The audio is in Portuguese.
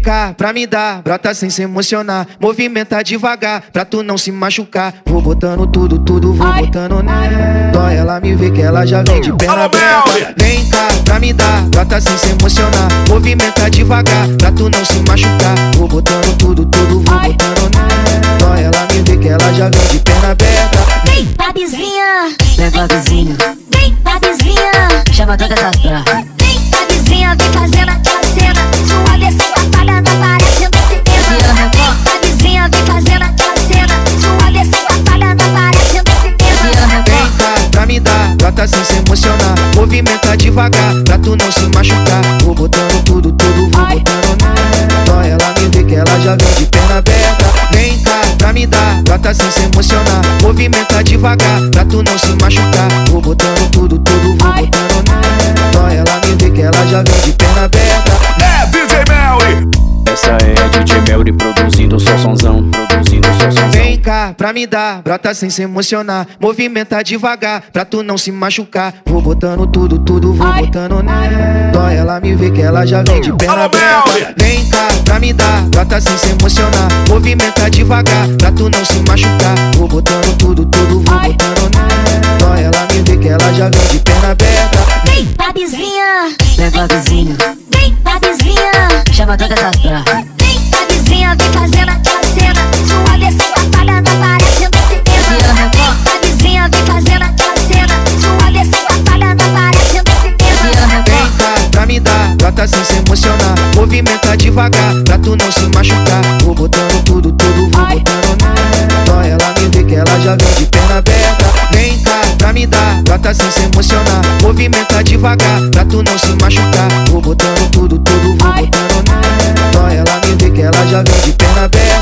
cá pra me dar, brota sem se emocionar. Movimenta devagar, pra tu não se machucar. Vou botando tudo, vou botando nela. Dó ela me vê que ela já vem de perna aberta. Vem cá pra me dar, brota sem se emocionar. Movimenta devagar, pra tu não se machucar. Vou botando tudo, vou botando nela. Dó ela me vê que ela já vem de perna aberta. Vem, Babizinha, Vem, Babizinha, vem, Babizinha, chama todas as pra. vem, Babizinha, vem fazendo aquela cena. Sua descida falhando, aparecendo cinema. Vem, Babizinha, vem fazendo aquela cena. Sua descida falhando, aparecendo cinema. Vem cá pra me dar, brota sem se emocionar. Movimenta devagar, pra tu não se machucar. Vou botando tudo, vou botando nela. Dó ela me vê que ela já vem de perna aberta. Vem cá pra me dar, brota sem se emocionar. Movimenta devagar, pra tu não se machucar. Vou botando tudo, vou botando nela. Dó ela me vê que ela já vem de perna aberta. É DJ Melly. Essa é a DJ Melly produzindo só sonzão, Vem cá pra me dar, brota sem se emocionar. Movimenta devagar, pra tu não se machucar. Vou botando tudo, vou botando nela. Dó ela me vê que ela já vem de perna aberta. Vem cá pra me dar, brota sem se emocionar. Movimenta devagar, pra tu não se machucar. Vou botando tudo, vou botando nela. Dó ela me vê que ela já vem de perna aberta. Vem, Babizinha, Vem, Babizinha, vem, Babizinha, chama todas as pra. vem, Babizinha, vem fazendo aquela cena. Sua descida falhando, aparecendo cinema. Vem, Babizinha, vem fazendo aquela cena. Sua descida falhando, aparecendo cinema. Vem cá pra me dar, brota sem se emocionar. Movimenta devagar, pra tu não se machucar. Vou botando tudo, vou botando nela. Dó ela me vê que ela já vem de perna aberta. Vem cá pra me dar, brota sem se emocionar. Movimenta devagar, pra tu não se machucar. Vou botando tudo, vou botando nela. Dó ela me vê que ela já vem de perna aberta.